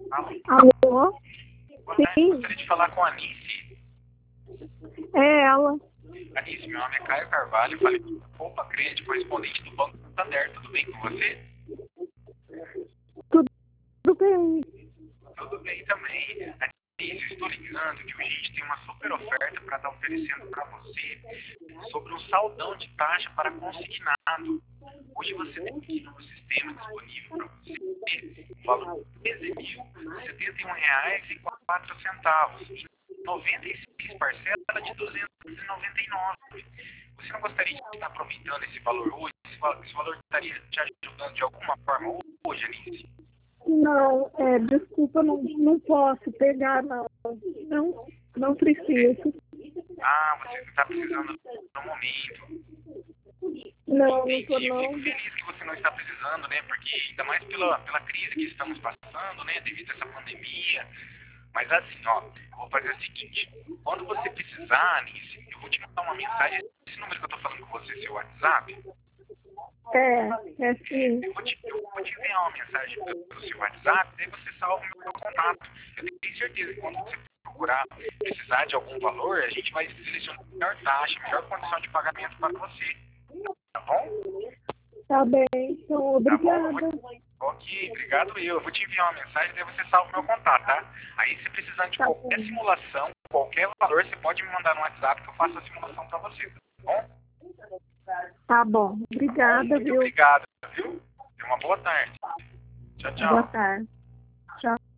Alô, Alô? boa tarde, Sim, gostaria de falar com a Anice. é ela. Anice, meu nome é Caio Carvalho, falei com o Poupa Crédito, correspondente do Banco Santander. Tudo bem com você? Tudo bem? Tudo bem também. Anice, eu estou ligando que hoje a gente tem uma super oferta para estar oferecendo para você sobre um saldão de taxa para consignado. Hoje você tem aqui no sistema disponível para você um valor de R$ 13.071,04 e 96 parcelas de 299. Você não gostaria de estar aproveitando esse valor hoje? Esse valor estaria te ajudando de alguma forma hoje, Anice? Não, desculpa, não posso pegar, não. Não preciso. Você está precisando no momento. Não tô Entendi. não. Fico feliz que você não está precisando, né? Porque ainda mais pela crise que estamos passando, né? Devido a essa pandemia. Mas assim, ó, eu vou fazer o seguinte. Quando você precisar, Anice, eu vou te mandar uma mensagem. Esse número que eu tô falando com você, seu WhatsApp, É sim. eu vou te enviar uma mensagem pelo seu WhatsApp, daí você salva o meu contato. Eu tenho certeza que quando você procurar precisar de algum valor, a gente vai selecionar a melhor taxa, a melhor condição de pagamento para você. Tá bom? Tá bem, então, Tá bom? obrigada. Ok, obrigado eu. Eu vou te enviar uma mensagem, daí você salva o meu contato, tá? Aí, se precisar de Tá qualquer bem. simulação, qualquer valor, você pode me mandar no WhatsApp que eu faço a simulação para você, tá bom? Tá bom. Tá bom? Obrigada, Muito viu? obrigado, viu? Tenha uma boa tarde. Tchau, Boa tchau. tarde. Tchau.